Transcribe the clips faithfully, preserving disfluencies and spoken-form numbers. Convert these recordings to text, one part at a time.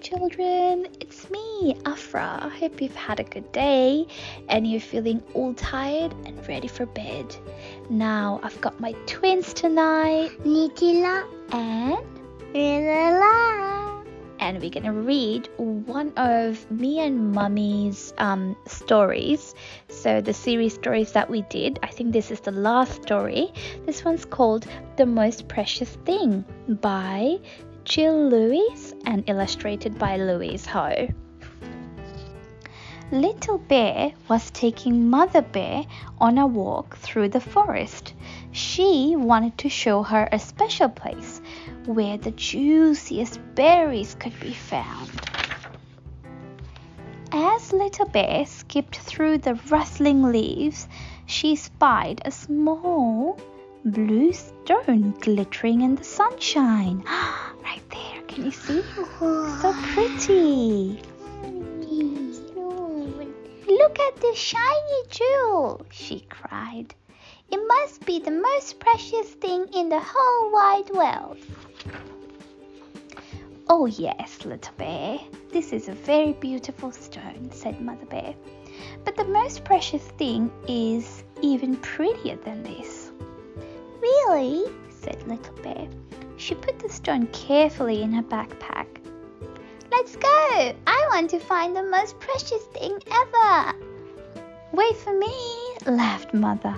children, it's me, Afra. I hope you've had a good day and you're feeling all tired and ready for bed. Now I've got my twins tonight, Nikila and Lila. and we're gonna read one of me and Mummy's um, stories. So the series stories that we did, I think this is the last story. This one's called The Most Precious Thing by Jill Lewis and illustrated by Louise Ho. Little Bear was taking Mother Bear on a walk through the forest. She wanted to show her a special place where the juiciest berries could be found. As Little Bear skipped through the rustling leaves, she spied a small blue stone glittering in the sunshine. Right there, can you see? So pretty. Look at this shiny jewel, she cried. It must be the most precious thing in the whole wide world. Oh yes, Little Bear, this is a very beautiful stone, said Mother Bear. But the most precious thing is even prettier than this. Really? Said Little Bear. She put the stone carefully in her backpack. Let's go! I want to find the most precious thing ever! Wait for me, laughed Mother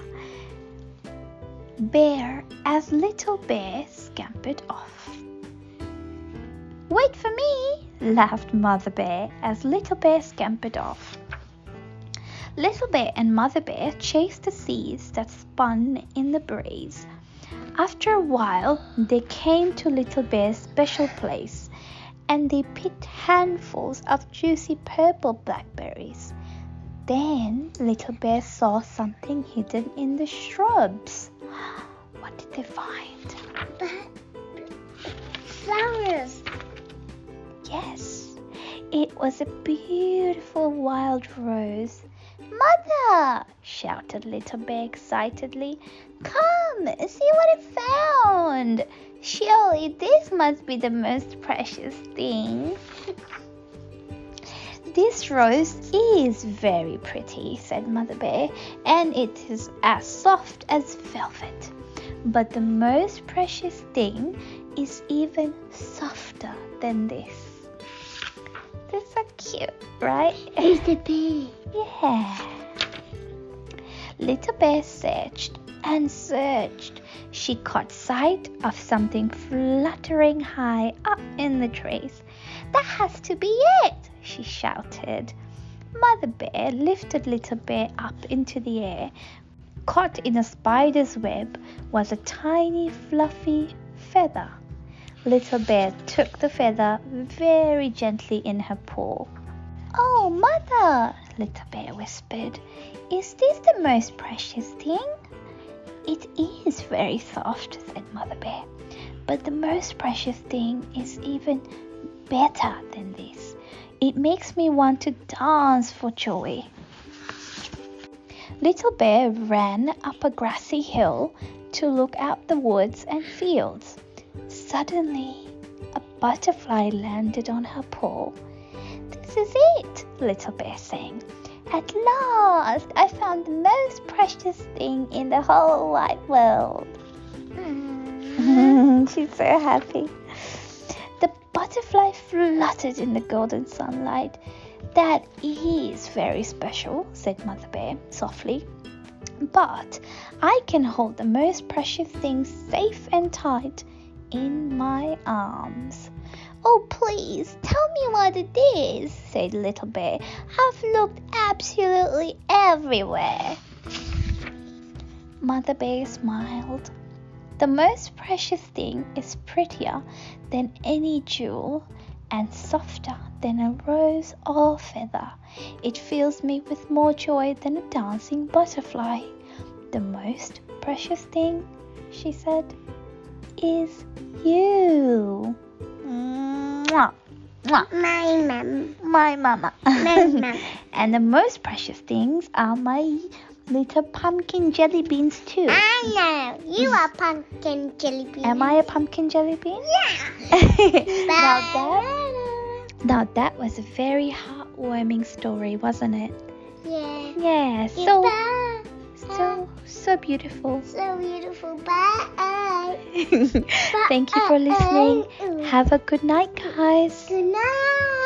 Bear as Little Bear scampered off. Wait for me, laughed Mother Bear as Little Bear scampered off. Little Bear and Mother Bear chased the seeds that spun in the breeze. After a while, they came to Little Bear's special place, and they picked handfuls of juicy purple blackberries. Then Little Bear saw something hidden in the shrubs. What did they find? Flowers. Yes, it was a beautiful wild rose. Mother! Shouted Little Bear excitedly. Come, see what I found! Surely this must be the most precious thing. This rose is very pretty, said Mother Bear, and it is as soft as velvet. But the most precious thing is even softer than this. They're so cute, right? Little Bear. Yeah. Little Bear searched and searched. She caught sight of something fluttering high up in the trees. That has to be it, she shouted. Mother Bear lifted Little Bear up into the air. Caught in a spider's web was a tiny fluffy feather. Little Bear took the feather very gently in her paw. Oh, Mother, Little Bear whispered, is this the most precious thing? It is very soft, said Mother Bear, but the most precious thing is even better than this. It makes me want to dance for joy. Little Bear ran up a grassy hill to look out the woods and fields. Suddenly, a butterfly landed on her paw. This is it, Little Bear sang. At last, I found the most precious thing in the whole wide world. Mm. She's so happy. The butterfly fluttered in the golden sunlight. That is very special, said Mother Bear softly. But I can hold the most precious thing safe and tight in my arms. Oh, please, tell me what it is, said Little Bear. I've looked absolutely everywhere. Mother Bear smiled. The most precious thing is prettier than any jewel and softer than a rose or feather. It fills me with more joy than a dancing butterfly. The most precious thing, she said, is you. Mwah, mwah. My mom. My mama. My mom. And the most precious things are my little pumpkin jelly beans too. I know. You are pumpkin jelly bean. Am I a pumpkin jelly bean? Yeah. Now that Now that was a very heartwarming story, wasn't it? Yeah. Yeah, so Goodbye. so so beautiful. So beautiful. Bye. Thank you for listening. Bye. Have a good night, guys. Good night.